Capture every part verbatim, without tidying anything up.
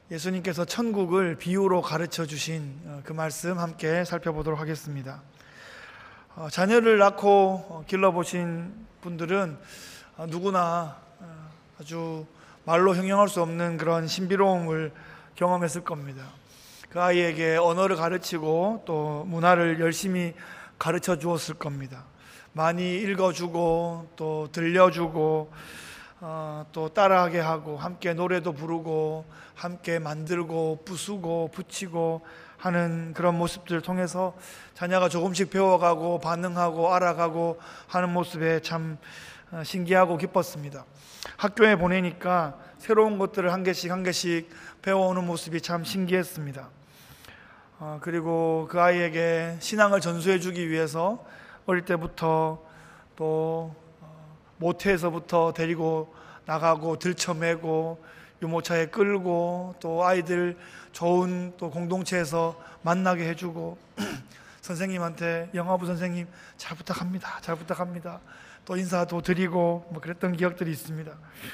예수님께서 천국을 비유로 가르쳐 주신 그 말씀 함께 살펴보도록 하겠습니다. 자녀를 낳고 길러보신 분들은 누구나 아주 말로 형용할 수 없는 그런 신비로움을 경험했을 겁니다. 그 아이에게 언어를 가르치고 또 문화를 열심히 가르쳐 주었을 겁니다. 많이 읽어주고 또 들려주고 어, 또 따라하게 하고 함께 노래도 부르고 함께 만들고 부수고 붙이고 하는 그런 모습들을 통해서 자녀가 조금씩 배워가고 반응하고 알아가고 하는 모습에 참 신기하고 기뻤습니다. 학교에 보내니까 새로운 것들을 한 개씩 한 개씩 배워오는 모습이 참 신기했습니다. 어, 그리고 그 아이에게 신앙을 전수해 주기 위해서 어릴 때부터 또 모태에서부터 데리고 나가고 들쳐매고 유모차에 끌고 또 아이들 좋은 또 공동체에서 만나게 해주고 선생님한테 영화부 선생님 잘 부탁합니다 잘 부탁합니다 또 인사도 드리고 뭐 그랬던 기억들이 있습니다.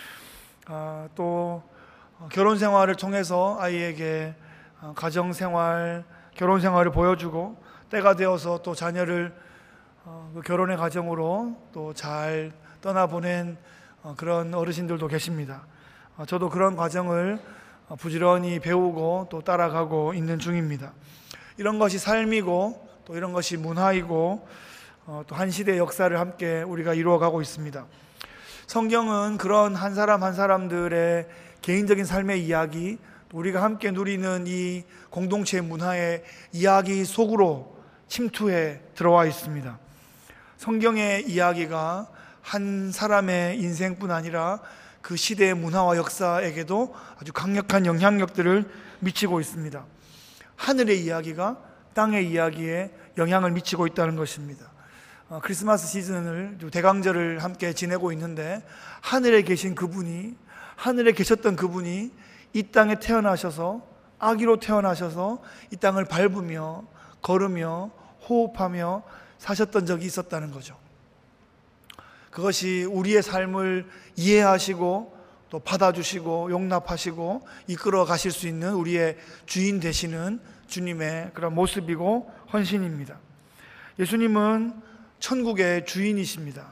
아, 또 결혼 생활을 통해서 아이에게 가정 생활, 결혼 생활을 보여주고 때가 되어서 또 자녀를 그 결혼의 과정으로 또 잘 떠나보낸 그런 어르신들도 계십니다. 저도 그런 과정을 부지런히 배우고 또 따라가고 있는 중입니다. 이런 것이 삶이고 또 이런 것이 문화이고 또 한 시대의 역사를 함께 우리가 이루어가고 있습니다. 성경은 그런 한 사람 한 사람들의 개인적인 삶의 이야기, 우리가 함께 누리는 이 공동체의 문화의 이야기 속으로 침투해 들어와 있습니다. 성경의 이야기가 한 사람의 인생뿐 아니라 그 시대의 문화와 역사에게도 아주 강력한 영향력들을 미치고 있습니다. 하늘의 이야기가 땅의 이야기에 영향을 미치고 있다는 것입니다. 어, 크리스마스 시즌을 대강절을 함께 지내고 있는데 하늘에 계신 그분이 하늘에 계셨던 그분이 이 땅에 태어나셔서 아기로 태어나셔서 이 땅을 밟으며 걸으며 호흡하며 사셨던 적이 있었다는 거죠. 그것이 우리의 삶을 이해하시고 또 받아주시고 용납하시고 이끌어 가실 수 있는 우리의 주인 되시는 주님의 그런 모습이고 헌신입니다. 예수님은 천국의 주인이십니다.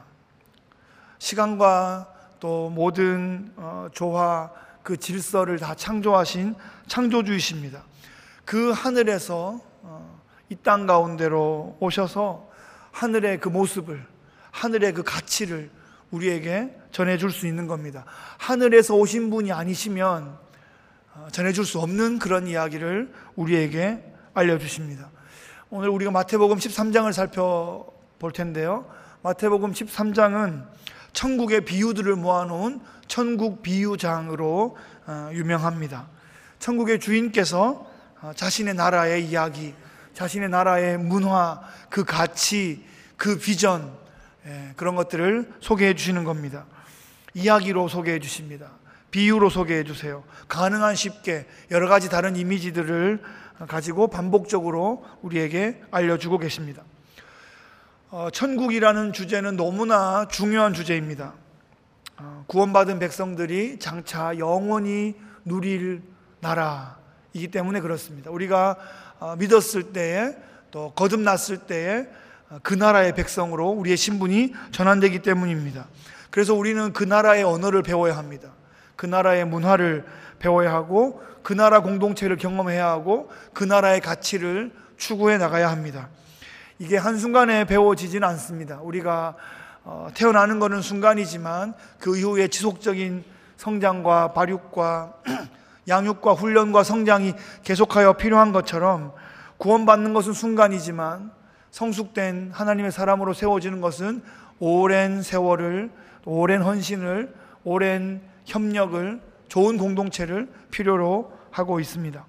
시간과 또 모든 조화 그 질서를 다 창조하신 창조주이십니다. 그 하늘에서 이 땅 가운데로 오셔서 하늘의 그 모습을, 하늘의 그 가치를 우리에게 전해줄 수 있는 겁니다. 하늘에서 오신 분이 아니시면 전해줄 수 없는 그런 이야기를 우리에게 알려주십니다. 오늘 우리가 마태복음 십삼 장을 살펴볼 텐데요. 마태복음 십삼 장은 천국의 비유들을 모아놓은 천국 비유장으로 유명합니다. 천국의 주인께서 자신의 나라의 이야기, 자신의 나라의 문화, 그 가치, 그 비전, 그런 것들을 소개해 주시는 겁니다. 이야기로 소개해 주십니다. 비유로 소개해 주세요. 가능한 쉽게 여러 가지 다른 이미지들을 가지고 반복적으로 우리에게 알려주고 계십니다. 어, 천국이라는 주제는 너무나 중요한 주제입니다. 어, 구원받은 백성들이 장차 영원히 누릴 나라이기 때문에 그렇습니다. 우리가 어, 믿었을 때에 또 거듭났을 때에 그 나라의 백성으로 우리의 신분이 전환되기 때문입니다. 그래서 우리는 그 나라의 언어를 배워야 합니다. 그 나라의 문화를 배워야 하고 그 나라 공동체를 경험해야 하고 그 나라의 가치를 추구해 나가야 합니다. 이게 한순간에 배워지지는 않습니다. 우리가 태어나는 것은 순간이지만 그 이후에 지속적인 성장과 발육과 양육과 훈련과 성장이 계속하여 필요한 것처럼 구원받는 것은 순간이지만 성숙된 하나님의 사람으로 세워지는 것은 오랜 세월을, 오랜 헌신을, 오랜 협력을, 좋은 공동체를 필요로 하고 있습니다.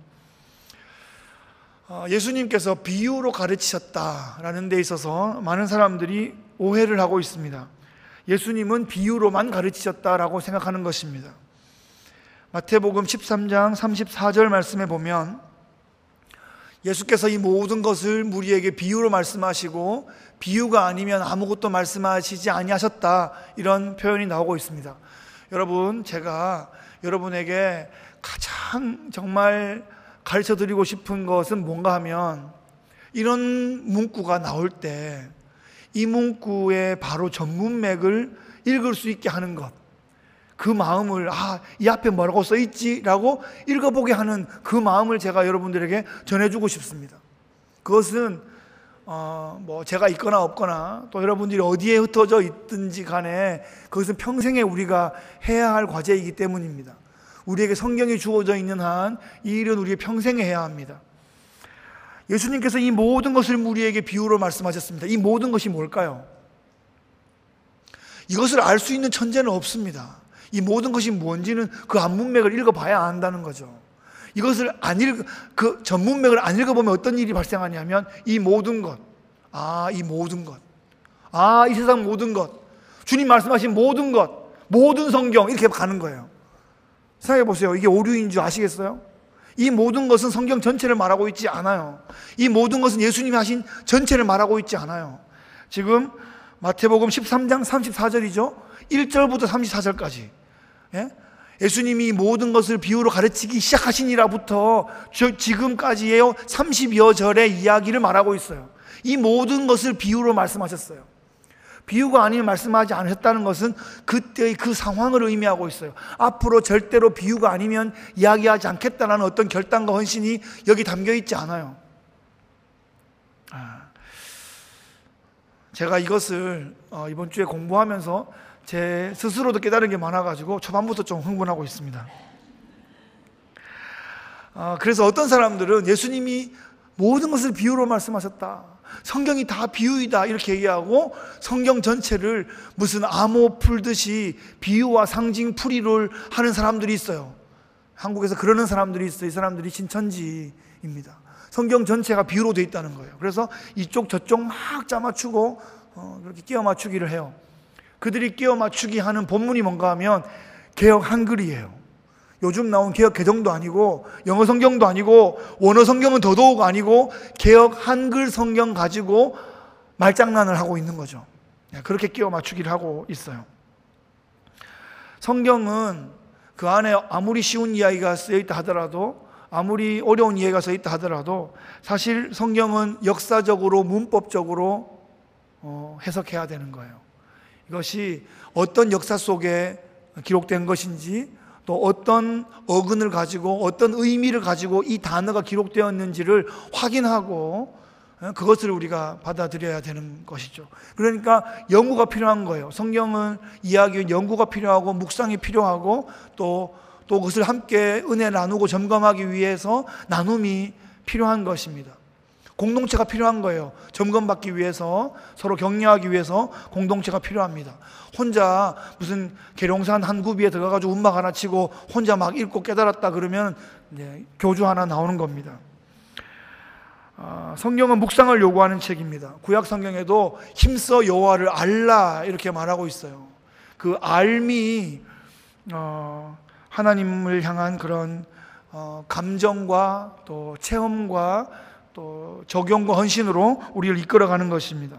예수님께서 비유로 가르치셨다라는 데 있어서 많은 사람들이 오해를 하고 있습니다. 예수님은 비유로만 가르치셨다라고 생각하는 것입니다. 마태복음 십삼 장 삼십사 절 말씀에 보면 예수께서 이 모든 것을 무리에게 비유로 말씀하시고 비유가 아니면 아무것도 말씀하시지 아니하셨다, 이런 표현이 나오고 있습니다. 여러분, 제가 여러분에게 가장 한, 정말 가르쳐 드리고 싶은 것은 뭔가 하면 이런 문구가 나올 때 이 문구의 바로 전문맥을 읽을 수 있게 하는 것, 그 마음을 아, 이 앞에 뭐라고 써있지라고 읽어보게 하는 그 마음을 제가 여러분들에게 전해주고 싶습니다. 그것은 어, 뭐 제가 있거나 없거나 또 여러분들이 어디에 흩어져 있든지 간에 그것은 평생에 우리가 해야 할 과제이기 때문입니다. 우리에게 성경이 주어져 있는 한 이 일은 우리의 평생에 해야 합니다. 예수님께서 이 모든 것을 우리에게 비유로 말씀하셨습니다. 이 모든 것이 뭘까요? 이것을 알 수 있는 천재는 없습니다. 이 모든 것이 뭔지는 그 앞문맥을 읽어봐야 안다는 거죠. 이것을 안 읽, 그 전문맥을 안 읽어보면 어떤 일이 발생하냐면 이 모든 것, 아, 이 모든 것, 아, 이 세상 모든 것, 주님 말씀하신 모든 것, 모든 성경 이렇게 가는 거예요. 생각해 보세요. 이게 오류인 줄 아시겠어요? 이 모든 것은 성경 전체를 말하고 있지 않아요. 이 모든 것은 예수님이 하신 전체를 말하고 있지 않아요. 지금 마태복음 십삼 장 삼십사 절이죠. 일 절부터 삼십사 절까지. 예? 예수님이 모든 것을 비유로 가르치기 시작하시니라부터 지금까지의 삼십여 절의 이야기를 말하고 있어요. 이 모든 것을 비유로 말씀하셨어요. 비유가 아니면 말씀하지 않으셨다는 것은 그때의 그 상황을 의미하고 있어요. 앞으로 절대로 비유가 아니면 이야기하지 않겠다는 어떤 결단과 헌신이 여기 담겨 있지 않아요. 제가 이것을 이번 주에 공부하면서 제 스스로도 깨달은 게 많아가지고 초반부터 좀 흥분하고 있습니다. 그래서 어떤 사람들은 예수님이 모든 것을 비유로 말씀하셨다, 성경이 다 비유이다 이렇게 얘기하고 성경 전체를 무슨 암호 풀듯이 비유와 상징 풀이를 하는 사람들이 있어요. 한국에서 그러는 사람들이 있어요. 이 사람들이 신천지입니다. 성경 전체가 비유로 되어 있다는 거예요. 그래서 이쪽 저쪽 막 짜맞추고 어, 그렇게 끼워 맞추기를 해요. 그들이 끼워 맞추기 하는 본문이 뭔가 하면 개역 한글이에요. 요즘 나온 개역 개정도 아니고 영어 성경도 아니고 원어 성경은 더더욱 아니고 개역 한글 성경 가지고 말장난을 하고 있는 거죠. 그렇게 끼워 맞추기를 하고 있어요. 성경은 그 안에 아무리 쉬운 이야기가 쓰여 있다 하더라도, 아무리 어려운 이야기가 써 있다 하더라도 사실 성경은 역사적으로 문법적으로 어, 해석해야 되는 거예요. 이것이 어떤 역사 속에 기록된 것인지, 또 어떤 어근을 가지고 어떤 의미를 가지고 이 단어가 기록되었는지를 확인하고 그것을 우리가 받아들여야 되는 것이죠. 그러니까 연구가 필요한 거예요. 성경은 이야기는 연구가 필요하고 묵상이 필요하고 또, 또 그것을 함께 은혜 나누고 점검하기 위해서 나눔이 필요한 것입니다. 공동체가 필요한 거예요. 점검받기 위해서, 서로 격려하기 위해서 공동체가 필요합니다. 혼자 무슨 계룡산 한 구비에 들어가가지고 음악 하나 치고 혼자 막 읽고 깨달았다 그러면 이제 교주 하나 나오는 겁니다. 아, 성경은 묵상을 요구하는 책입니다. 구약 성경에도 힘써 여호와를 알라 이렇게 말하고 있어요. 그 알미 어, 하나님을 향한 그런 어, 감정과 또 체험과 또 적용과 헌신으로 우리를 이끌어가는 것입니다.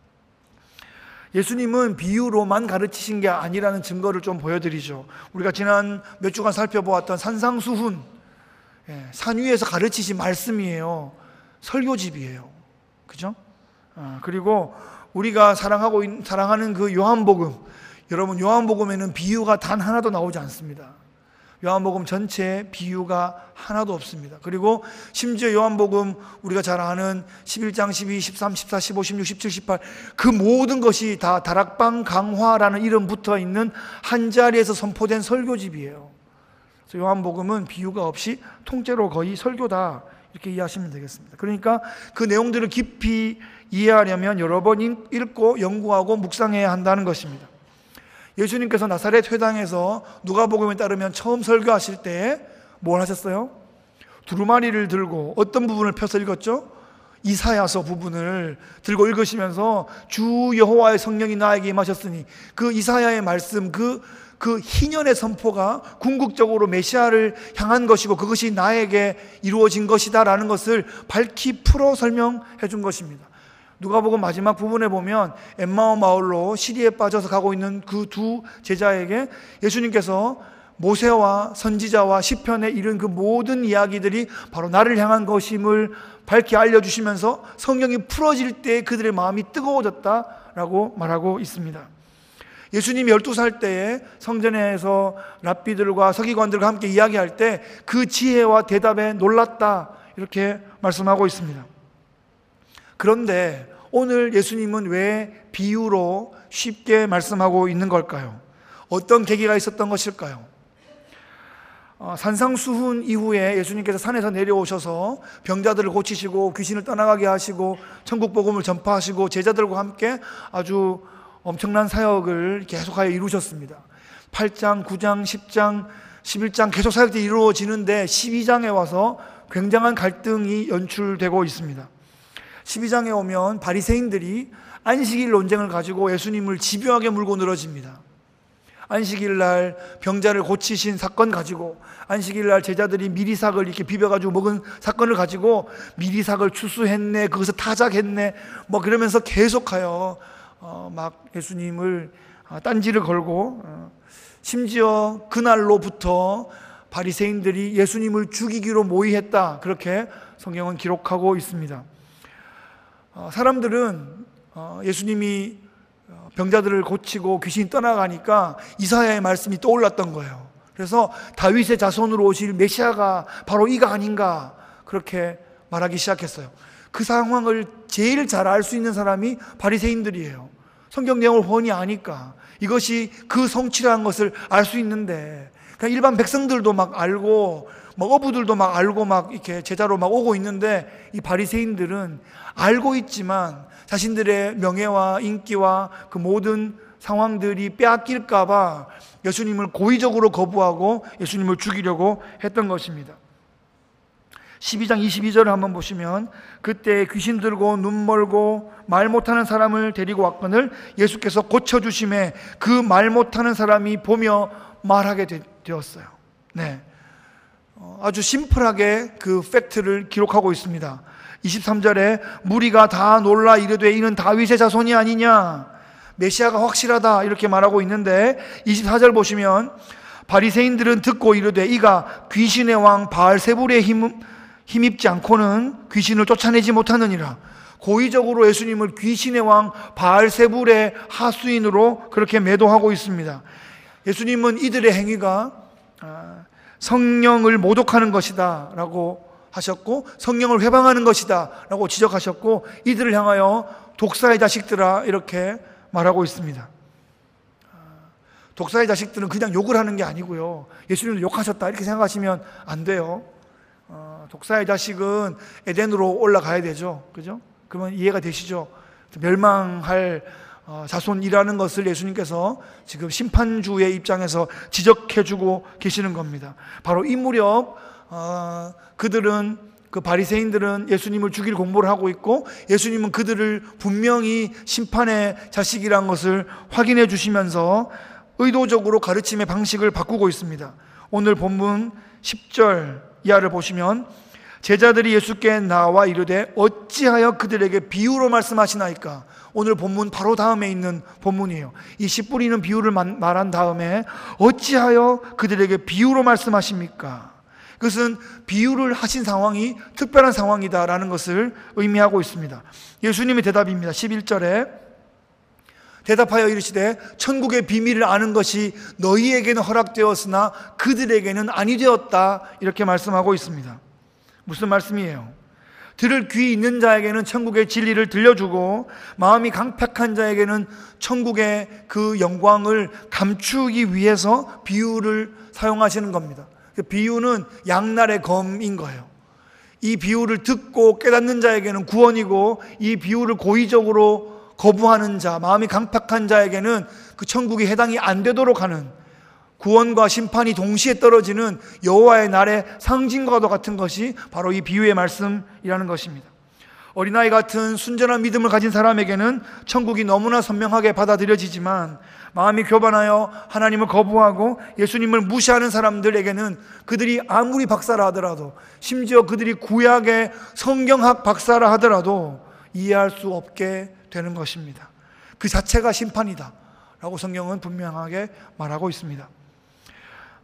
예수님은 비유로만 가르치신 게 아니라는 증거를 좀 보여드리죠. 우리가 지난 몇 주간 살펴보았던 산상수훈, 산 위에서 가르치신 말씀이에요. 설교집이에요. 그죠? 그리고 우리가 사랑하고 사랑하는 그 요한복음, 여러분 요한복음에는 비유가 단 하나도 나오지 않습니다. 요한복음 전체에 비유가 하나도 없습니다. 그리고 심지어 요한복음 우리가 잘 아는 십일 장, 십이, 십삼, 십사, 십오, 십육, 십칠, 십팔 그 모든 것이 다 다락방 강화라는 이름 붙어 있는 한 자리에서 선포된 설교집이에요. 그래서 요한복음은 비유가 없이 통째로 거의 설교다 이렇게 이해하시면 되겠습니다. 그러니까 그 내용들을 깊이 이해하려면 여러 번 읽고 연구하고 묵상해야 한다는 것입니다. 예수님께서 나사렛 회당에서 누가복음에 따르면 처음 설교하실 때 뭘 하셨어요? 두루마리를 들고 어떤 부분을 펴서 읽었죠? 이사야서 부분을 들고 읽으시면서 주 여호와의 성령이 나에게 임하셨으니 그 이사야의 말씀, 그, 그 희년의 선포가 궁극적으로 메시아를 향한 것이고 그것이 나에게 이루어진 것이다 라는 것을 밝히 풀어 설명해 준 것입니다. 누가복음 마지막 부분에 보면 엠마오 마을로 시리에 빠져서 가고 있는 그 두 제자에게 예수님께서 모세와 선지자와 시편에 이른 그 모든 이야기들이 바로 나를 향한 것임을 밝히 알려주시면서 성경이 풀어질 때 그들의 마음이 뜨거워졌다라고 말하고 있습니다. 예수님이 열두 살 때에 성전에서 랍비들과 서기관들과 함께 이야기할 때 그 지혜와 대답에 놀랐다 이렇게 말씀하고 있습니다. 그런데 오늘 예수님은 왜 비유로 쉽게 말씀하고 있는 걸까요? 어떤 계기가 있었던 것일까요? 어, 산상수훈 이후에 예수님께서 산에서 내려오셔서 병자들을 고치시고 귀신을 떠나가게 하시고 천국 복음을 전파하시고 제자들과 함께 아주 엄청난 사역을 계속하여 이루셨습니다. 팔 장, 구 장, 십 장, 십일 장 계속 사역이 이루어지는데 십이 장에 와서 굉장한 갈등이 연출되고 있습니다. 십이 장에 오면 바리새인들이 안식일 논쟁을 가지고 예수님을 집요하게 물고 늘어집니다. 안식일 날 병자를 고치신 사건 가지고, 안식일 날 제자들이 미리삭을 이렇게 비벼가지고 먹은 사건을 가지고 미리삭을 추수했네, 거기서 타작했네, 뭐 그러면서 계속하여 어, 막 예수님을 딴지를 걸고, 어, 심지어 그날로부터 바리새인들이 예수님을 죽이기로 모의했다, 그렇게 성경은 기록하고 있습니다. 어, 사람들은 어, 예수님이 병자들을 고치고 귀신이 떠나가니까 이사야의 말씀이 떠올랐던 거예요. 그래서 다윗의 자손으로 오실 메시아가 바로 이가 아닌가 그렇게 말하기 시작했어요. 그 상황을 제일 잘 알 수 있는 사람이 바리새인들이에요. 성경 내용을 훤히 아니까 이것이 그 성취라는 것을 알 수 있는데, 그냥 일반 백성들도 막 알고 막 어부들도 막 알고 막 이렇게 제자로 막 오고 있는데, 이 바리새인들은 알고 있지만 자신들의 명예와 인기와 그 모든 상황들이 빼앗길까 봐 예수님을 고의적으로 거부하고 예수님을 죽이려고 했던 것입니다. 십이 장 이십이 절을 한번 보시면, 그때 귀신 들고 눈 멀고 말 못하는 사람을 데리고 왔거늘 예수께서 고쳐주심에 그 말 못하는 사람이 보며 말하게 되, 되었어요. 네, 어, 아주 심플하게 그 팩트를 기록하고 있습니다. 이십삼 절에 무리가 다 놀라 이르되 이는 다윗의 자손이 아니냐, 메시아가 확실하다 이렇게 말하고 있는데, 이십사 절 보시면 바리새인들은 듣고 이르되 이가 귀신의 왕 바알세불에 힘, 힘입지 않고는 귀신을 쫓아내지 못하느니라. 고의적으로 예수님을 귀신의 왕 바알세불의 하수인으로 그렇게 매도하고 있습니다. 예수님은 이들의 행위가 성령을 모독하는 것이다 라고 하셨고, 성령을 회방하는 것이다 라고 지적하셨고, 이들을 향하여 독사의 자식들아 이렇게 말하고 있습니다. 독사의 자식들은 그냥 욕을 하는 게 아니고요, 예수님도 욕하셨다 이렇게 생각하시면 안 돼요. 어, 독사의 자식은 에덴으로 올라가야 되죠, 그죠? 그러면 이해가 되시죠? 멸망할 어, 자손이라는 것을 예수님께서 지금 심판주의 입장에서 지적해주고 계시는 겁니다. 바로 이 무렵 어, 그들은, 그 바리새인들은 예수님을 죽일 공모를 하고 있고, 예수님은 그들을 분명히 심판의 자식이라는 것을 확인해 주시면서 의도적으로 가르침의 방식을 바꾸고 있습니다. 오늘 본문 십 절 이하를 보시면, 제자들이 예수께 나와 이르되 어찌하여 그들에게 비유로 말씀하시나이까. 오늘 본문 바로 다음에 있는 본문이에요. 이 씨 뿌리는 비유를 말한 다음에 어찌하여 그들에게 비유로 말씀하십니까? 그것은 비유를 하신 상황이 특별한 상황이다라는 것을 의미하고 있습니다. 예수님의 대답입니다. 십일 절에 대답하여 이르시되 천국의 비밀을 아는 것이 너희에게는 허락되었으나 그들에게는 아니 되었다, 이렇게 말씀하고 있습니다. 무슨 말씀이에요? 들을 귀 있는 자에게는 천국의 진리를 들려주고, 마음이 강팍한 자에게는 천국의 그 영광을 감추기 위해서 비유를 사용하시는 겁니다. 그 비유는 양날의 검인 거예요. 이 비유를 듣고 깨닫는 자에게는 구원이고, 이 비유를 고의적으로 거부하는 자, 마음이 강팍한 자에게는 그 천국이 해당이 안 되도록 하는, 구원과 심판이 동시에 떨어지는 여호와의 날의 상징과도 같은 것이 바로 이 비유의 말씀이라는 것입니다. 어린아이 같은 순전한 믿음을 가진 사람에게는 천국이 너무나 선명하게 받아들여지지만, 마음이 교만하여 하나님을 거부하고 예수님을 무시하는 사람들에게는, 그들이 아무리 박사라 하더라도, 심지어 그들이 구약의 성경학 박사라 하더라도 이해할 수 없게 되는 것입니다. 그 자체가 심판이다 라고 성경은 분명하게 말하고 있습니다.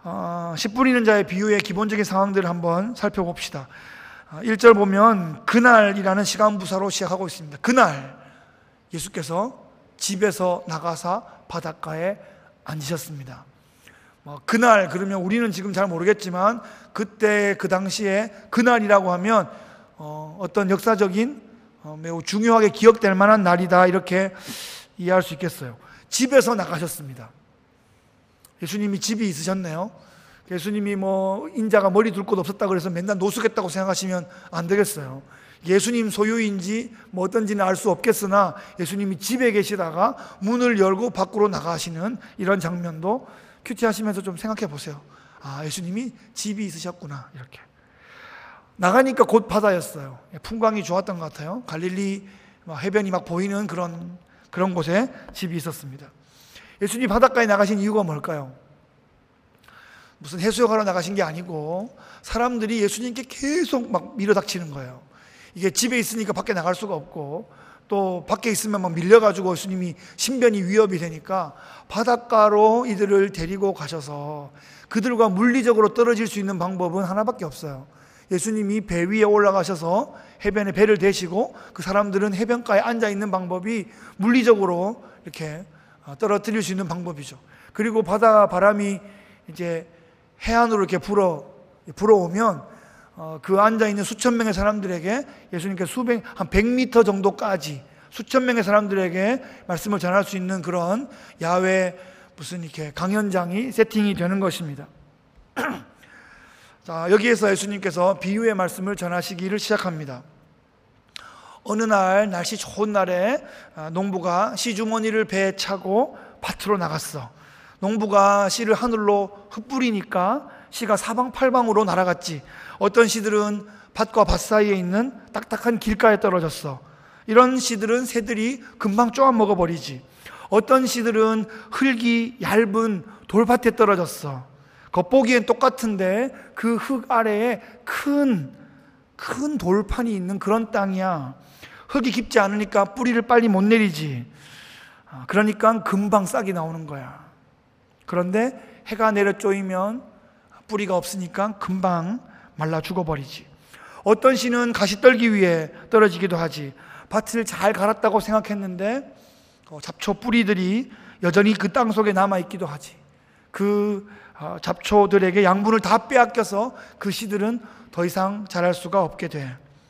어, 씨 뿌리는 자의 비유의 기본적인 상황들을 한번 살펴봅시다. 일 절 보면 그날이라는 시간부사로 시작하고 있습니다. 그날 예수께서 집에서 나가사 바닷가에 앉으셨습니다. 뭐 그날 그러면 우리는 지금 잘 모르겠지만 그때 그 당시에 그날이라고 하면 어, 어떤 역사적인 어, 매우 중요하게 기억될 만한 날이다, 이렇게 이해할 수 있겠어요. 집에서 나가셨습니다. 예수님이 집이 있으셨네요. 예수님이 뭐 인자가 머리 둘 곳 없었다 그래서 맨날 노숙했다고 생각하시면 안 되겠어요. 예수님 소유인지 뭐 어떤지는 알 수 없겠으나 예수님이 집에 계시다가 문을 열고 밖으로 나가시는 이런 장면도 큐티하시면서 좀 생각해 보세요. 아, 예수님이 집이 있으셨구나, 이렇게. 나가니까 곧 바다였어요. 풍광이 좋았던 것 같아요. 갈릴리 해변이 막 보이는 그런 그런 곳에 집이 있었습니다. 예수님이 바닷가에 나가신 이유가 뭘까요? 무슨 해수욕하러 나가신 게 아니고 사람들이 예수님께 계속 막 밀어닥치는 거예요. 이게 집에 있으니까 밖에 나갈 수가 없고 또 밖에 있으면 막 밀려가지고 예수님이 신변이 위협이 되니까 바닷가로 이들을 데리고 가셔서 그들과 물리적으로 떨어질 수 있는 방법은 하나밖에 없어요. 예수님이 배 위에 올라가셔서 해변에 배를 대시고 그 사람들은 해변가에 앉아 있는 방법이 물리적으로 이렇게 떨어뜨릴 수 있는 방법이죠. 그리고 바다 바람이 이제 해안으로 이렇게 불어 불어오면 어, 그 앉아 있는 수천 명의 사람들에게 예수님께서 수백 한 백 미터 정도까지 수천 명의 사람들에게 말씀을 전할 수 있는 그런 야외 무슨 이렇게 강연장이 세팅이 되는 것입니다. 자, 여기에서 예수님께서 비유의 말씀을 전하시기를 시작합니다. 어느 날 날씨 좋은 날에 농부가 씨주머니를 배에 차고 밭으로 나갔어. 농부가 씨를 하늘로 흩뿌리니까 씨가 사방팔방으로 날아갔지. 어떤 씨들은 밭과 밭 사이에 있는 딱딱한 길가에 떨어졌어. 이런 씨들은 새들이 금방 쪼아 먹어버리지. 어떤 씨들은 흙이 얇은 돌밭에 떨어졌어. 겉보기엔 똑같은데 그 흙 아래에 큰, 큰 돌판이 있는 그런 땅이야. 흙이 깊지 않으니까 뿌리를 빨리 못 내리지. 그러니까 금방 싹이 나오는 거야. 그런데 해가 내려 쪼이면 뿌리가 없으니까 금방 말라 죽어버리지. 어떤 씨는 가시떨기 위에 떨어지기도 하지. 밭을 잘 갈았다고 생각했는데 잡초 뿌리들이 여전히 그 땅 속에 남아있기도 하지. 그 잡초들에게 양분을 다 빼앗겨서 그 씨들은 더 이상 자랄 수가 없게 돼.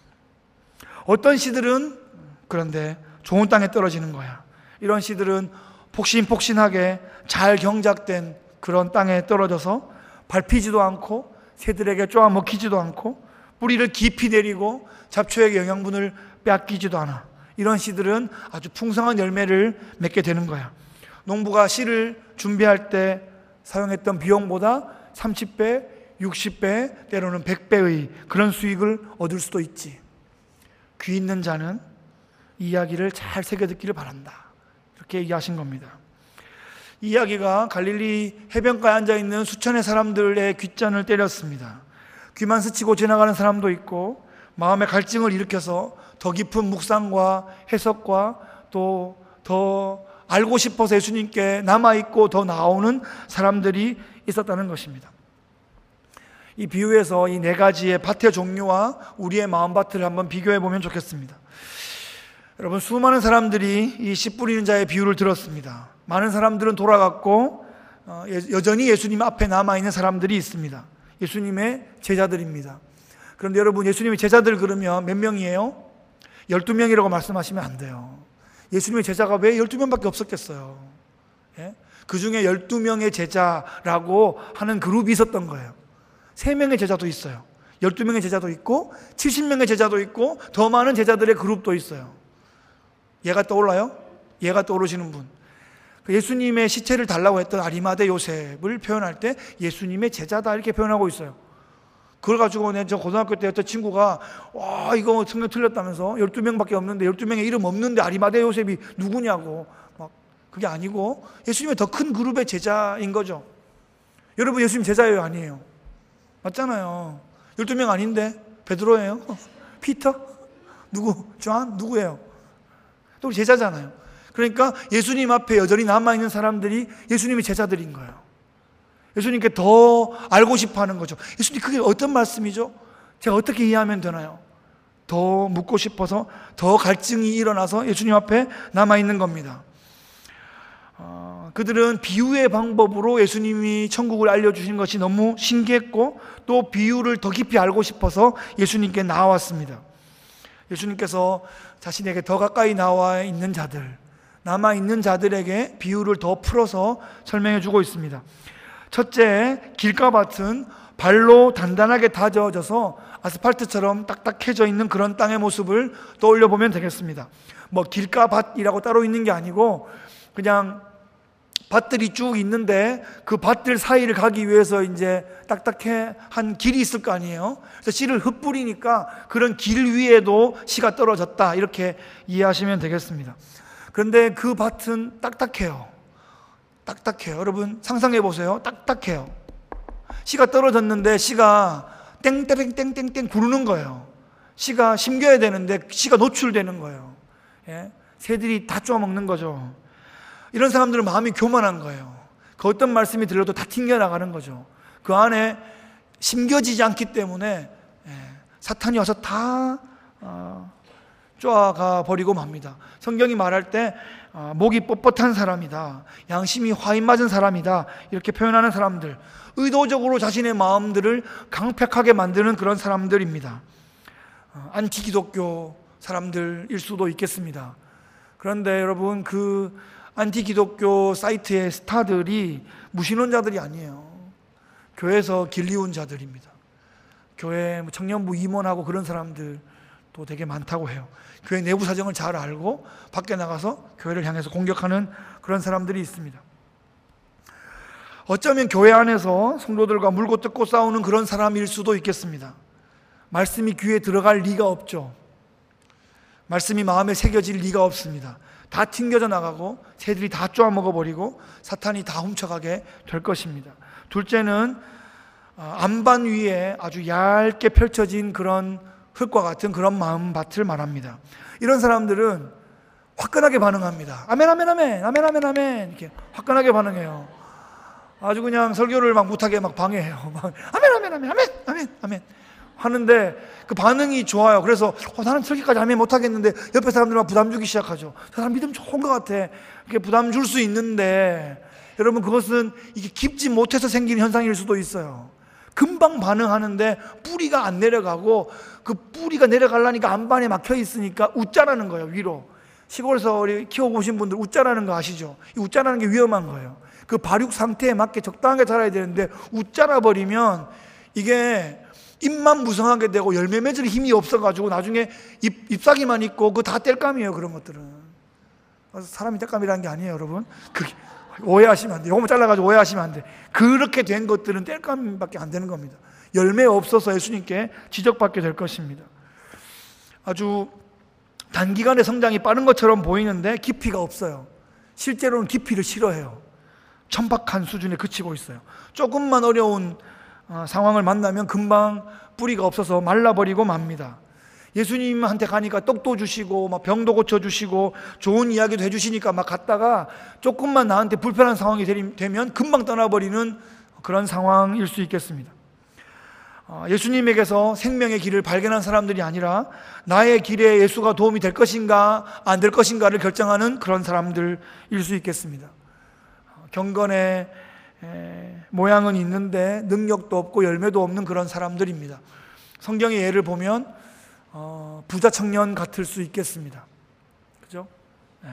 어떤 씨들은 그런데 좋은 땅에 떨어지는 거야. 이런 씨들은 폭신폭신하게 잘 경작된 그런 땅에 떨어져서 밟히지도 않고 새들에게 쪼아 먹히지도 않고 뿌리를 깊이 내리고 잡초에게 영양분을 빼앗기지도 않아. 이런 씨들은 아주 풍성한 열매를 맺게 되는 거야. 농부가 씨를 준비할 때 사용했던 비용보다 삼십 배, 육십 배, 때로는 백 배의 그런 수익을 얻을 수도 있지. 귀 있는 자는 이 이야기를 잘 새겨 듣기를 바란다, 이렇게 얘기하신 겁니다. 이 이야기가 갈릴리 해변가에 앉아있는 수천의 사람들의 귓전을 때렸습니다. 귀만 스치고 지나가는 사람도 있고 마음의 갈증을 일으켜서 더 깊은 묵상과 해석과 또 더 알고 싶어서 예수님께 남아있고 더 나오는 사람들이 있었다는 것입니다. 이 비유에서 이 네 가지의 밭의 종류와 우리의 마음밭을 한번 비교해 보면 좋겠습니다. 여러분, 수많은 사람들이 이 씨 뿌리는 자의 비유를 들었습니다. 많은 사람들은 돌아갔고 여전히 예수님 앞에 남아있는 사람들이 있습니다. 예수님의 제자들입니다. 그런데 여러분, 예수님의 제자들 그러면 몇 명이에요? 열두 명이라고 말씀하시면 안 돼요. 예수님의 제자가 왜 열두 명밖에 없었겠어요? 예? 그 중에 열두 명의 제자라고 하는 그룹이 있었던 거예요. 세 명의 제자도 있어요. 열두 명의 제자도 있고 칠십 명의 제자도 있고 더 많은 제자들의 그룹도 있어요. 얘가 떠올라요? 얘가 떠오르시는 분. 예수님의 시체를 달라고 했던 아리마대 요셉을 표현할 때 예수님의 제자다, 이렇게 표현하고 있어요. 그걸 가지고 내 저 고등학교 때 어떤 친구가 와, 이거 성경 틀렸다면서 열두 명밖에 없는데 열두 명의 이름 없는데 아리마대 요셉이 누구냐고. 막 그게 아니고 예수님의 더 큰 그룹의 제자인 거죠. 여러분, 예수님 제자예요, 아니에요? 맞잖아요. 열두 명 아닌데 베드로예요? 피터? 누구? 존? 누구예요? 또 제자잖아요. 그러니까 예수님 앞에 여전히 남아있는 사람들이 예수님의 제자들인 거예요. 예수님께 더 알고 싶어 하는 거죠. 예수님, 그게 어떤 말씀이죠? 제가 어떻게 이해하면 되나요? 더 묻고 싶어서 더 갈증이 일어나서 예수님 앞에 남아있는 겁니다. 어, 그들은 비유의 방법으로 예수님이 천국을 알려주신 것이 너무 신기했고 또 비유를 더 깊이 알고 싶어서 예수님께 나왔습니다. 예수님께서 자신에게 더 가까이 나와 있는 자들, 남아있는 자들에게 비유를 더 풀어서 설명해 주고 있습니다. 첫째, 길가밭은 발로 단단하게 다져져서 아스팔트처럼 딱딱해져 있는 그런 땅의 모습을 떠올려 보면 되겠습니다. 뭐 길가밭이라고 따로 있는 게 아니고 그냥 밭들이 쭉 있는데 그 밭들 사이를 가기 위해서 이제 딱딱해 한 길이 있을 거 아니에요. 그래서 씨를 흩뿌리니까 그런 길 위에도 씨가 떨어졌다, 이렇게 이해하시면 되겠습니다. 그런데 그 밭은 딱딱해요. 딱딱해요. 여러분 상상해 보세요. 딱딱해요. 씨가 떨어졌는데 씨가 땡땡땡땡땡 구르는 거예요. 씨가 심겨야 되는데 씨가 노출되는 거예요. 예? 새들이 다 쪼아먹는 거죠. 이런 사람들은 마음이 교만한 거예요. 그 어떤 말씀이 들려도 다 튕겨나가는 거죠. 그 안에 심겨지지 않기 때문에 예, 사탄이 와서 다 어, 쪼아가 버리고 맙니다. 성경이 말할 때 어, 목이 뻣뻣한 사람이다, 양심이 화인 맞은 사람이다, 이렇게 표현하는 사람들, 의도적으로 자신의 마음들을 강팍하게 만드는 그런 사람들입니다. 어, 안티기독교 사람들일 수도 있겠습니다. 그런데 여러분, 그 안티기독교 사이트의 스타들이 무신론자들이 아니에요. 교회에서 길리운 자들입니다. 교회 청년부 임원하고 그런 사람들도 되게 많다고 해요. 교회 내부 사정을 잘 알고 밖에 나가서 교회를 향해서 공격하는 그런 사람들이 있습니다. 어쩌면 교회 안에서 성도들과 물고 뜯고 싸우는 그런 사람일 수도 있겠습니다. 말씀이 귀에 들어갈 리가 없죠. 말씀이 마음에 새겨질 리가 없습니다. 다 튕겨져 나가고 새들이 다 쪼아먹어버리고 사탄이 다 훔쳐가게 될 것입니다. 둘째는 안반 위에 아주 얇게 펼쳐진 그런 흙과 같은 그런 마음밭을 말합니다. 이런 사람들은 화끈하게 반응합니다. 아멘 아멘 아멘 아멘 아멘 아멘 이렇게 화끈하게 반응해요. 아주 그냥 설교를 막 못하게 막 방해해요. 막 아멘 아멘 아멘 아멘 아멘 아멘 하는데 그 반응이 좋아요. 그래서 어, 나는 저렇게까지 아멘 못하겠는데 옆에 사람들 막 부담 주기 시작하죠. 저 사람 믿음 좋은 것 같아. 이렇게 부담 줄 수 있는데 여러분, 그것은 이게 깊지 못해서 생긴 현상일 수도 있어요. 금방 반응하는데 뿌리가 안 내려가고 그 뿌리가 내려가려니까 안반에 막혀 있으니까 웃자라는 거예요. 위로. 시골에서 우리 키워보신 분들 웃자라는 거 아시죠? 이 웃자라는 게 위험한 거예요. 그 발육 상태에 맞게 적당하게 자라야 되는데 웃자라 버리면 이게 잎만 무성하게 되고 열매 맺을 힘이 없어가지고 나중에 잎, 잎사귀만 있고 그거 다 땔감이에요. 그런 것들은 사람이 땔감이라는 게 아니에요, 여러분. 그게 오해하시면 안 돼요. 요거 잘라가지고 오해하시면 안 돼. 그렇게 된 것들은 땔감밖에 안 되는 겁니다. 열매 없어서 예수님께 지적받게 될 것입니다. 아주 단기간에 성장이 빠른 것처럼 보이는데 깊이가 없어요. 실제로는 깊이를 싫어해요. 천박한 수준에 그치고 있어요. 조금만 어려운 어, 상황을 만나면 금방 뿌리가 없어서 말라버리고 맙니다. 예수님한테 가니까 떡도 주시고 막 병도 고쳐주시고 좋은 이야기도 해주시니까 막 갔다가 조금만 나한테 불편한 상황이 되면 금방 떠나버리는 그런 상황일 수 있겠습니다. 어, 예수님에게서 생명의 길을 발견한 사람들이 아니라 나의 길에 예수가 도움이 될 것인가 안 될 것인가를 결정하는 그런 사람들일 수 있겠습니다. 어, 경건의 에, 모양은 있는데 능력도 없고 열매도 없는 그런 사람들입니다. 성경의 예를 보면 어, 부자 청년 같을 수 있겠습니다. 그죠? 에.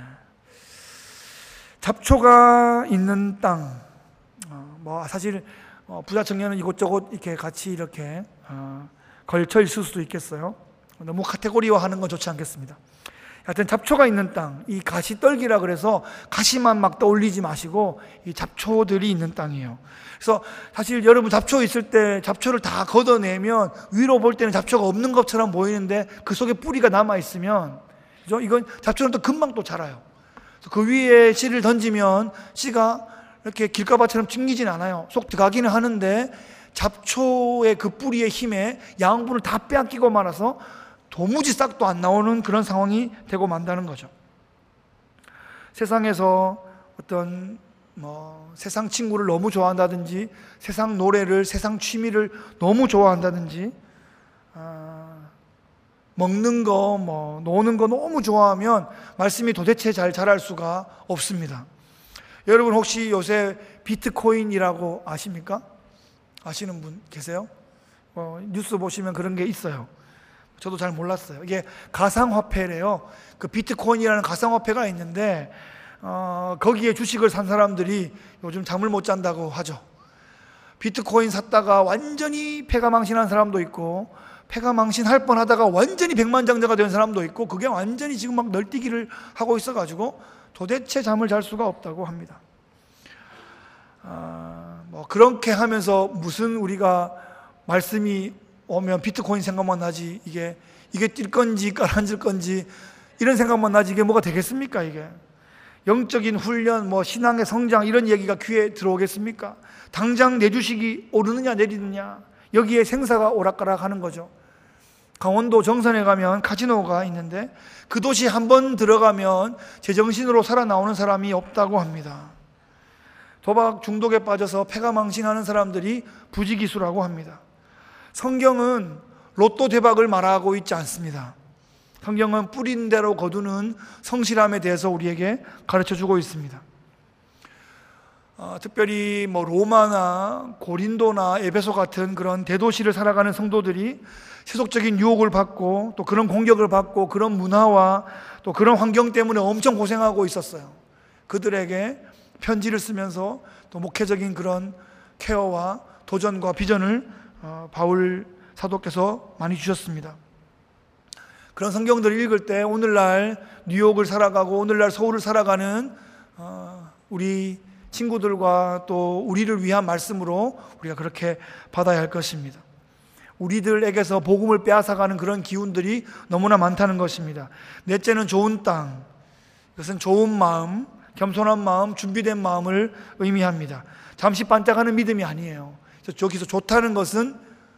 잡초가 있는 땅, 어, 뭐 사실 어, 부자 청년은 이곳저곳 이렇게 같이 이렇게 어, 걸쳐 있을 수도 있겠어요. 너무 카테고리화하는 건 좋지 않겠습니다. 하여튼 잡초가 있는 땅, 이 가시떨기라 그래서 가시만 막 떠올리지 마시고 이 잡초들이 있는 땅이에요. 그래서 사실 여러분 잡초 있을 때 잡초를 다 걷어내면 위로 볼 때는 잡초가 없는 것처럼 보이는데 그 속에 뿌리가 남아 있으면, 그죠? 이건 잡초는 또 금방 또 자라요. 그 위에 씨를 던지면 씨가 이렇게 길가밭처럼 튕기진 않아요. 쏙 들어가기는 하는데 잡초의 그 뿌리의 힘에 양분을 다 빼앗기고 말아서 도무지 싹도 안 나오는 그런 상황이 되고 만다는 거죠. 세상에서 어떤 뭐 세상 친구를 너무 좋아한다든지 세상 노래를, 세상 취미를 너무 좋아한다든지 아, 먹는 거, 뭐 노는 거 너무 좋아하면 말씀이 도대체 잘 자랄 수가 없습니다. 여러분 혹시 요새 비트코인이라고 아십니까? 아시는 분 계세요? 어, 뉴스 보시면 그런 게 있어요. 저도 잘 몰랐어요. 이게 가상화폐래요. 그 비트코인이라는 가상화폐가 있는데 어, 거기에 주식을 산 사람들이 요즘 잠을 못 잔다고 하죠. 비트코인 샀다가 완전히 패가 망신한 사람도 있고, 패가 망신할 뻔하다가 완전히 백만장자가 된 사람도 있고, 그게 완전히 지금 막 널뛰기를 하고 있어가지고 도대체 잠을 잘 수가 없다고 합니다. 아, 뭐 그렇게 하면서 무슨 우리가 말씀이 오면 비트코인 생각만 나지, 이게 이게 뛸 건지 가라앉을 건지 이런 생각만 나지 이게 뭐가 되겠습니까? 이게 영적인 훈련, 뭐 신앙의 성장 이런 얘기가 귀에 들어오겠습니까? 당장 내 주식이 오르느냐 내리느냐 여기에 생사가 오락가락하는 거죠. 강원도 정선에 가면 카지노가 있는데 그 도시 한번 들어가면 제정신으로 살아나오는 사람이 없다고 합니다. 도박 중독에 빠져서 패가 망신하는 사람들이 부지기수라고 합니다. 성경은 로또 대박을 말하고 있지 않습니다. 성경은 뿌린 대로 거두는 성실함에 대해서 우리에게 가르쳐주고 있습니다. 어, 특별히 뭐 로마나 고린도나 에베소 같은 그런 대도시를 살아가는 성도들이 세속적인 유혹을 받고 또 그런 공격을 받고 그런 문화와 또 그런 환경 때문에 엄청 고생하고 있었어요. 그들에게 편지를 쓰면서 또 목회적인 그런 케어와 도전과 비전을 어, 바울 사도께서 많이 주셨습니다. 그런 성경들을 읽을 때 오늘날 뉴욕을 살아가고 오늘날 서울을 살아가는 어, 우리 친구들과 또 우리를 위한 말씀으로 우리가 그렇게 받아야 할 것입니다. 우리들에게서 복음을 빼앗아가는 그런 기운들이 너무나 많다는 것입니다. 넷째는 좋은 땅. 이것은 좋은 마음, 겸손한 마음, 준비된 마음을 의미합니다. 잠시 반짝하는 믿음이 아니에요. 저기서 좋다는 것은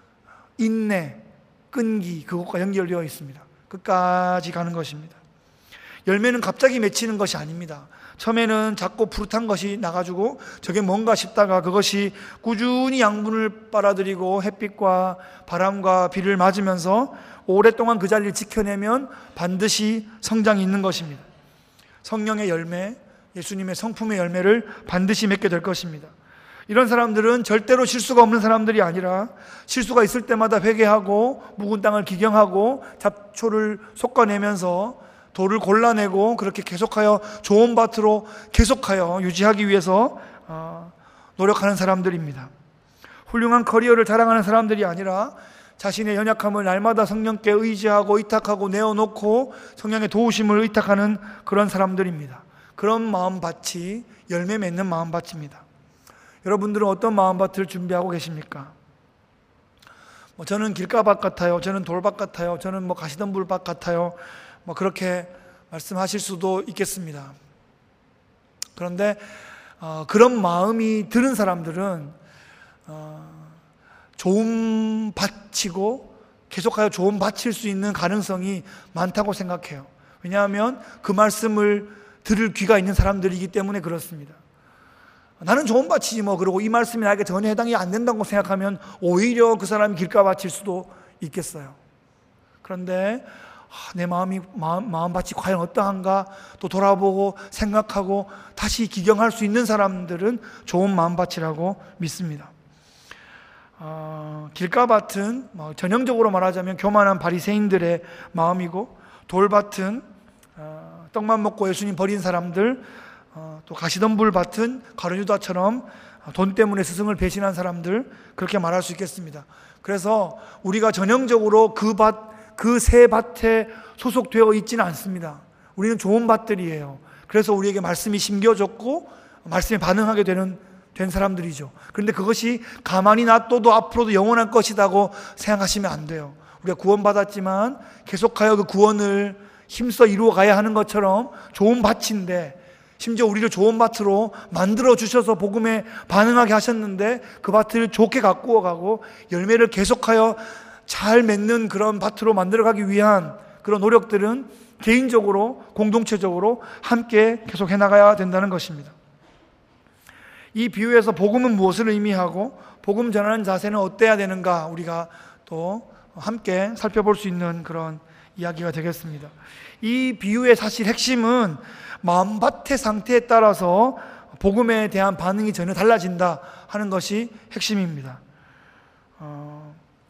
인내, 끈기, 그것과 연결되어 있습니다. 끝까지 가는 것입니다. 열매는 갑자기 맺히는 것이 아닙니다. 처음에는 작고 푸릇한 것이 나가지고 저게 뭔가 싶다가 그것이 꾸준히 양분을 빨아들이고 햇빛과 바람과 비를 맞으면서 오랫동안 그 자리를 지켜내면 반드시 성장이 있는 것입니다. 성령의 열매, 예수님의 성품의 열매를 반드시 맺게 될 것입니다. 이런 사람들은 절대로 실수가 없는 사람들이 아니라 실수가 있을 때마다 회개하고 묵은 땅을 기경하고 잡초를 솎아내면서 돌을 골라내고 그렇게 계속하여 좋은 밭으로 계속하여 유지하기 위해서 노력하는 사람들입니다. 훌륭한 커리어를 자랑하는 사람들이 아니라 자신의 연약함을 날마다 성령께 의지하고 의탁하고 내어놓고 성령의 도우심을 의탁하는 그런 사람들입니다. 그런 마음밭이 열매 맺는 마음밭입니다. 여러분들은 어떤 마음밭을 준비하고 계십니까? 뭐 저는 길가밭 같아요. 저는 돌밭 같아요. 저는 뭐 가시덤불밭 같아요. 뭐 그렇게 말씀하실 수도 있겠습니다. 그런데 어, 그런 마음이 드는 사람들은 어, 좋은 밭이고 계속하여 좋은 밭일 수 있는 가능성이 많다고 생각해요. 왜냐하면 그 말씀을 들을 귀가 있는 사람들이기 때문에 그렇습니다. 나는 좋은 밭이지 뭐 그러고 이 말씀이 나에게 전혀 해당이 안 된다고 생각하면 오히려 그 사람이 길가밭일 수도 있겠어요. 그런데 내 마음이 마음, 마음밭이 과연 어떠한가 또 돌아보고 생각하고 다시 기경할 수 있는 사람들은 좋은 마음밭이라고 믿습니다. 어, 길가밭은 뭐 전형적으로 말하자면 교만한 바리새인들의 마음이고 돌밭은 어, 떡만 먹고 예수님 버린 사람들, 어, 또 가시덤불 밭은 가룟유다처럼 돈 때문에 스승을 배신한 사람들, 그렇게 말할 수 있겠습니다. 그래서 우리가 전형적으로 그 밭, 그 세 밭에 소속되어 있지는 않습니다. 우리는 좋은 밭들이에요. 그래서 우리에게 말씀이 심겨졌고 말씀에 반응하게 되는 된 사람들이죠. 그런데 그것이 가만히 놔둬도 앞으로도 영원할 것이라고 생각하시면 안 돼요. 우리가 구원받았지만 계속하여 그 구원을 힘써 이루어 가야 하는 것처럼 좋은 밭인데, 심지어 우리를 좋은 밭으로 만들어 주셔서 복음에 반응하게 하셨는데 그 밭을 좋게 가꾸어 가고 열매를 계속하여 잘 맺는 그런 밭으로 만들어가기 위한 그런 노력들은 개인적으로 공동체적으로 함께 계속 해나가야 된다는 것입니다. 이 비유에서 복음은 무엇을 의미하고 복음 전하는 자세는 어때야 되는가 우리가 또 함께 살펴볼 수 있는 그런 이야기가 되겠습니다. 이 비유의 사실 핵심은 마음밭의 상태에 따라서 복음에 대한 반응이 전혀 달라진다 하는 것이 핵심입니다. 어,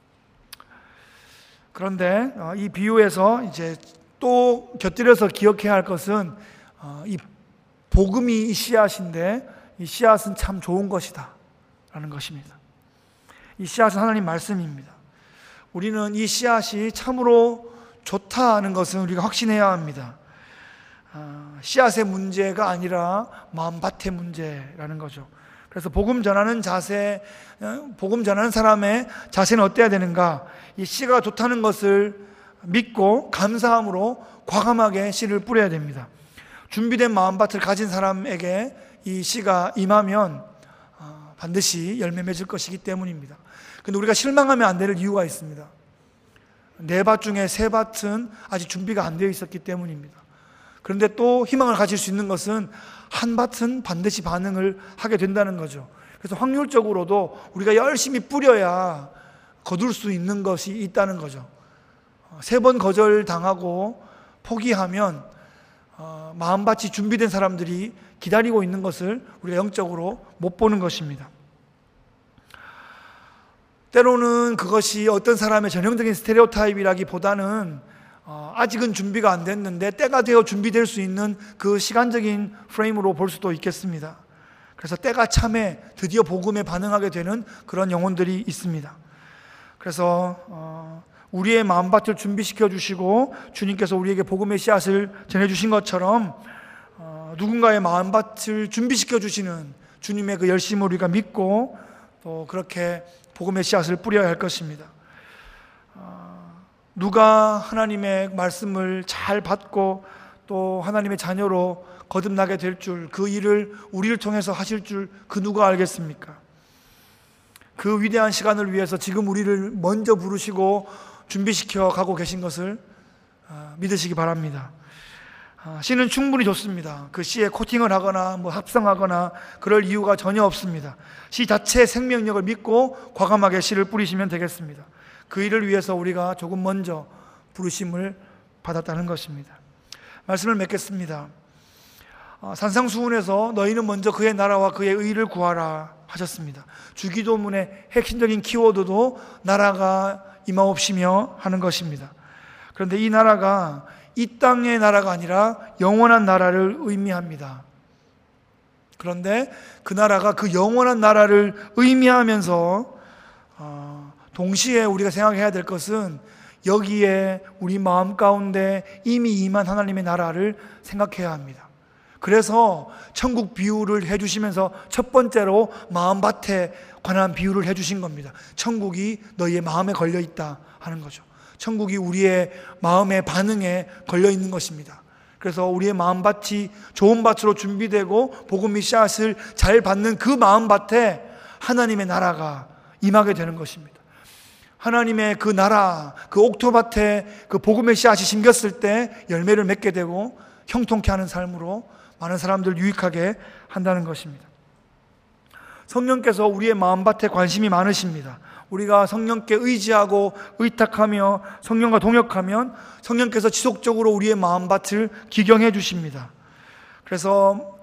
그런데 이 비유에서 이제 또 곁들여서 기억해야 할 것은 어, 이 복음이 이 씨앗인데 이 씨앗은 참 좋은 것이다 라는 것입니다. 이 씨앗은 하나님 말씀입니다. 우리는 이 씨앗이 참으로 좋다는 것은 우리가 확신해야 합니다. 어, 씨앗의 문제가 아니라 마음밭의 문제라는 거죠. 그래서 복음 전하는 자세, 복음 전하는 사람의 자세는 어때야 되는가? 이 씨가 좋다는 것을 믿고 감사함으로 과감하게 씨를 뿌려야 됩니다. 준비된 마음밭을 가진 사람에게 이 씨가 임하면 반드시 열매 맺을 것이기 때문입니다. 그런데 우리가 실망하면 안 될 이유가 있습니다. 네 밭 중에 세 밭은 아직 준비가 안 되어 있었기 때문입니다. 그런데 또 희망을 가질 수 있는 것은 한 밭은 반드시 반응을 하게 된다는 거죠. 그래서 확률적으로도 우리가 열심히 뿌려야 거둘 수 있는 것이 있다는 거죠. 세 번 거절당하고 포기하면 어, 마음밭이 준비된 사람들이 기다리고 있는 것을 우리가 영적으로 못 보는 것입니다. 때로는 그것이 어떤 사람의 전형적인 스테레오타입이라기보다는 어, 아직은 준비가 안 됐는데 때가 되어 준비될 수 있는 그 시간적인 프레임으로 볼 수도 있겠습니다. 그래서 때가 참에 드디어 복음에 반응하게 되는 그런 영혼들이 있습니다. 그래서 어, 우리의 마음밭을 준비시켜 주시고 주님께서 우리에게 복음의 씨앗을 전해주신 것처럼 어, 누군가의 마음밭을 준비시켜 주시는 주님의 그 열심을 우리가 믿고 또 그렇게 복음의 씨앗을 뿌려야 할 것입니다. 어, 누가 하나님의 말씀을 잘 받고 또 하나님의 자녀로 거듭나게 될 줄, 그 일을 우리를 통해서 하실 줄 그 누가 알겠습니까? 그 위대한 시간을 위해서 지금 우리를 먼저 부르시고 준비시켜 가고 계신 것을 믿으시기 바랍니다. 씨는 충분히 좋습니다. 그 씨에 코팅을 하거나 뭐 합성하거나 그럴 이유가 전혀 없습니다. 씨 자체의 생명력을 믿고 과감하게 씨를 뿌리시면 되겠습니다. 그 일을 위해서 우리가 조금 먼저 부르심을 받았다는 것입니다. 말씀을 맺겠습니다. 산상수훈에서 너희는 먼저 그의 나라와 그의 의를 구하라 하셨습니다. 주기도문의 핵심적인 키워드도 나라가 임하옵시며 하는 것입니다. 그런데 이 나라가 이 땅의 나라가 아니라 영원한 나라를 의미합니다. 그런데 그 나라가 그 영원한 나라를 의미하면서 어, 동시에 우리가 생각해야 될 것은 여기에 우리 마음 가운데 이미 임한 하나님의 나라를 생각해야 합니다. 그래서 천국 비유를 해주시면서 첫 번째로 마음밭에 관한 비유를 해주신 겁니다. 천국이 너희의 마음에 걸려있다 하는 거죠. 천국이 우리의 마음의 반응에 걸려있는 것입니다. 그래서 우리의 마음밭이 좋은 밭으로 준비되고 복음의 씨앗을 잘 받는 그 마음밭에 하나님의 나라가 임하게 되는 것입니다. 하나님의 그 나라, 그 옥토밭에 그 복음의 씨앗이 심겼을 때 열매를 맺게 되고 형통케 하는 삶으로 많은 사람들을 유익하게 한다는 것입니다. 성령께서 우리의 마음밭에 관심이 많으십니다. 우리가 성령께 의지하고 의탁하며 성령과 동역하면 성령께서 지속적으로 우리의 마음밭을 기경해 주십니다. 그래서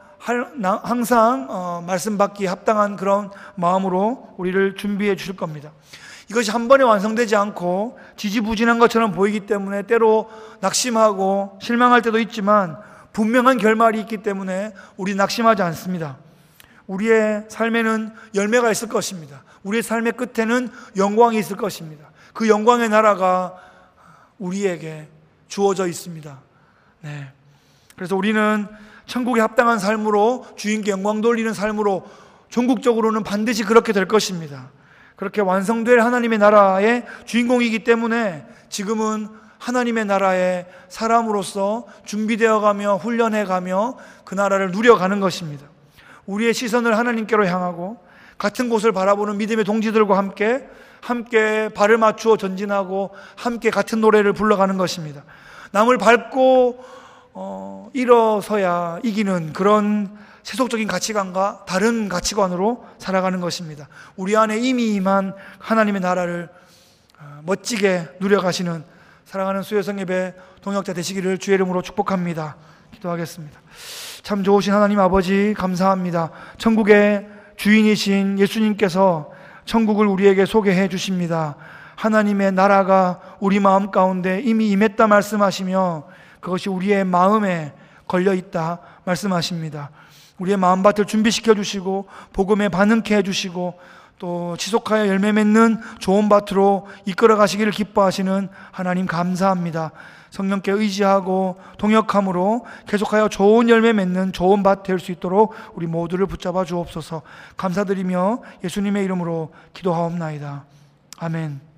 항상 말씀 받기에 합당한 그런 마음으로 우리를 준비해 주실 겁니다. 이것이 한 번에 완성되지 않고 지지부진한 것처럼 보이기 때문에 때로 낙심하고 실망할 때도 있지만 분명한 결말이 있기 때문에 우리 낙심하지 않습니다. 우리의 삶에는 열매가 있을 것입니다. 우리의 삶의 끝에는 영광이 있을 것입니다. 그 영광의 나라가 우리에게 주어져 있습니다. 네. 그래서 우리는 천국에 합당한 삶으로 주님께 영광 돌리는 삶으로 전국적으로는 반드시 그렇게 될 것입니다. 그렇게 완성될 하나님의 나라의 주인공이기 때문에 지금은 하나님의 나라의 사람으로서 준비되어가며 훈련해가며 그 나라를 누려가는 것입니다. 우리의 시선을 하나님께로 향하고 같은 곳을 바라보는 믿음의 동지들과 함께 함께 발을 맞추어 전진하고 함께 같은 노래를 불러가는 것입니다. 남을 밟고 어, 일어서야 이기는 그런 세속적인 가치관과 다른 가치관으로 살아가는 것입니다. 우리 안에 이미 임한 하나님의 나라를 멋지게 누려가시는 사랑하는 수요성 예배 동역자 되시기를 주의 이름으로 축복합니다. 기도하겠습니다. 참 좋으신 하나님 아버지 감사합니다. 천국의 주인이신 예수님께서 천국을 우리에게 소개해 주십니다. 하나님의 나라가 우리 마음 가운데 이미 임했다 말씀하시며 그것이 우리의 마음에 걸려있다 말씀하십니다. 우리의 마음밭을 준비시켜 주시고 복음에 반응케 해주시고 또 지속하여 열매 맺는 좋은 밭으로 이끌어 가시기를 기뻐하시는 하나님 감사합니다. 성령께 의지하고 동역함으로 계속하여 좋은 열매 맺는 좋은 밭 될 수 있도록 우리 모두를 붙잡아 주옵소서. 감사드리며 예수님의 이름으로 기도하옵나이다. 아멘.